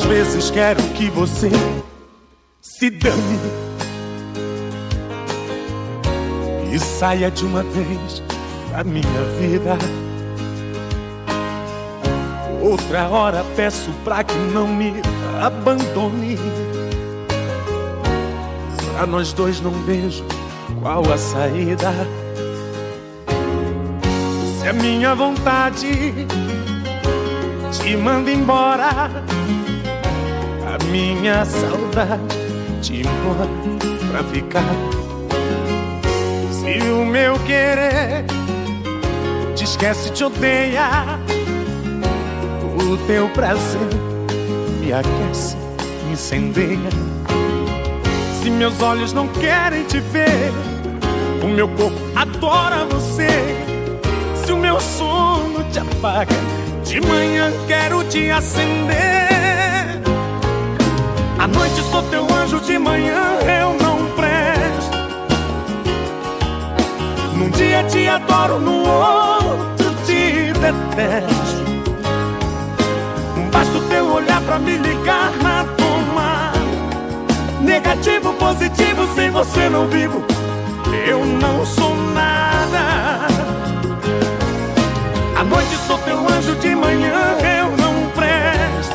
vezes quero que você se dane e saia de uma vez da minha vida. Outra hora peço pra que não me abandone. Pra nós dois não vejo qual a saída. Se a minha vontade te manda embora, a minha saudade te implora pra ficar. Se o meu querer te esquece, te odeia, o teu prazer me aquece, me incendeia. Se meus olhos não querem te ver, o meu corpo adora você. Se o meu sono te apaga, de manhã quero te acender. À noite sou teu anjo, de manhã eu não presto. Num dia te adoro, no outro te detesto. Basta o teu olhar pra me ligar na tomada. Negativo, positivo, sem você não vivo. Eu não sou nada. À noite sou teu anjo, de manhã eu não presto.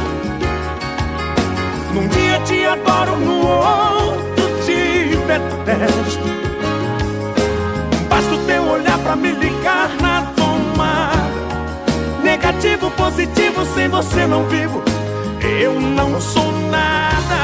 Num dia te adoro, no outro te detesto. Basta o teu olhar pra me ligar na tomada. Negativo, positivo, sem você não vivo. Eu não sou nada.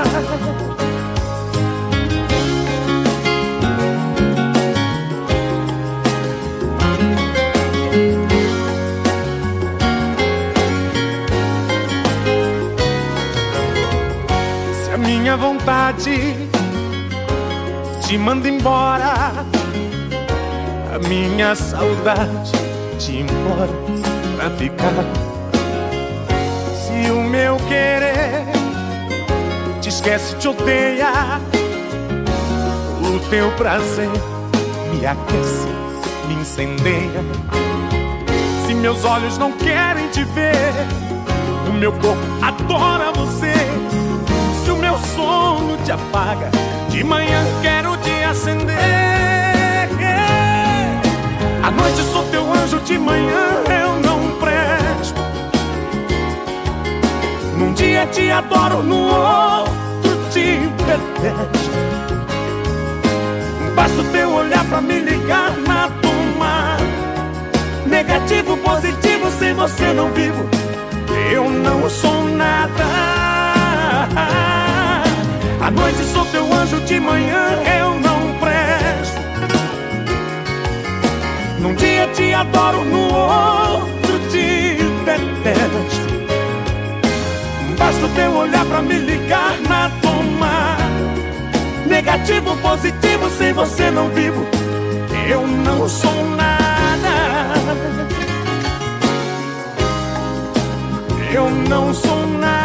Se a minha vontade te manda embora, a minha saudade te implora pra ficar. Se o meu querer te esquece, te odeia, o teu prazer me aquece, me incendeia. Se meus olhos não querem te ver, o meu corpo adora você. Se o meu sono te apaga, de manhã quero te acender. À noite sou teu anjo, de manhã eu não presto. Num dia te adoro, no outro te detesto. Basta o teu olhar pra me ligar na tomada. Negativo, positivo, sem você não vivo. Eu não sou nada. À noite sou teu anjo, de manhã eu não presto. Num dia te adoro, no outro te detesto. Basta o teu olhar pra me ligar na tomada. Negativo, positivo, sem você não vivo. Eu não sou nada. Eu não sou nada.